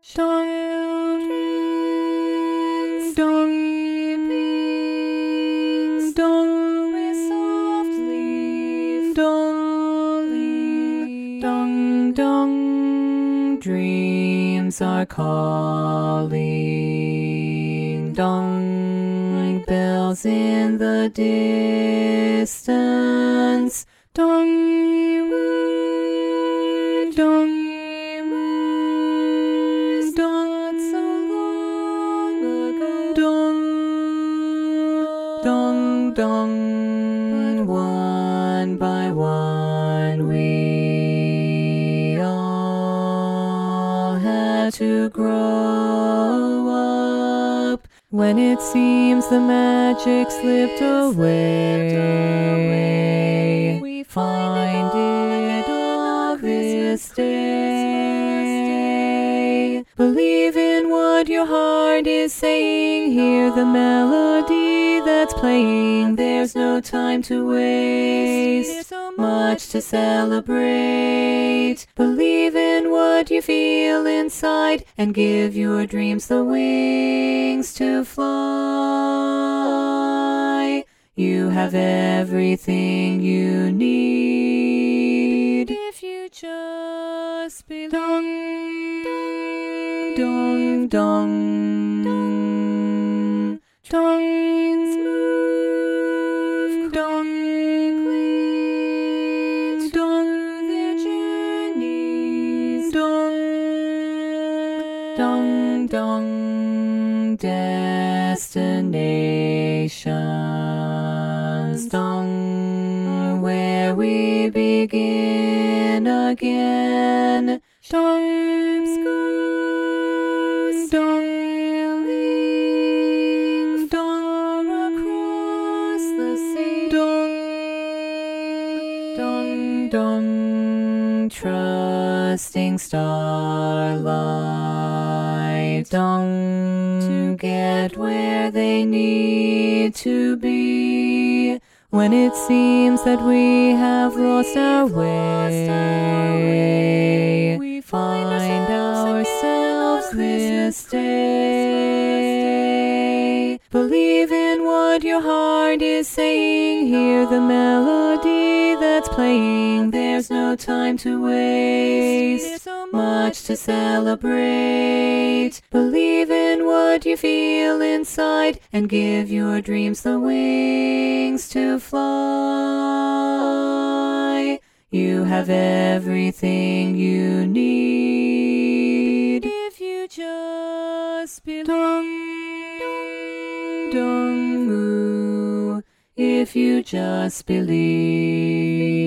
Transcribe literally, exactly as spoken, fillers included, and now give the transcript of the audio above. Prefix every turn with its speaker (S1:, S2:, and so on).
S1: Dong, dong, dong, softly, dong, dong, dong. Dreams are calling, dong, like bells in the distance, dong, dong. Dong, dong, one by one we all had to grow up. When it seems the magic slipped away, we find it on this day. Believe in what your heart is saying, hear the melody that's playing. There's no time to waste, so much to celebrate. Believe in what you feel inside and give your dreams the wings to fly. You have everything you need if you just belong. Dong, dong, dong, dong, smooth, dong, clean, dong, their journeys, dong, dong, dong, destinations, dong, where we begin again, dong, schools, dong, link, dong, across the sea, dong, dong, dong, trusting starlight, dong, to get where they need to be. When it seems that we have lost our way, we find ourselves this day. Believe in what your heart is saying, hear the melody that's playing. There's no time to waste, so much to celebrate. Believe in what you feel inside and give your dreams the wings to fly. You have everything you need if you just belong. Dong, moo, if you just believe.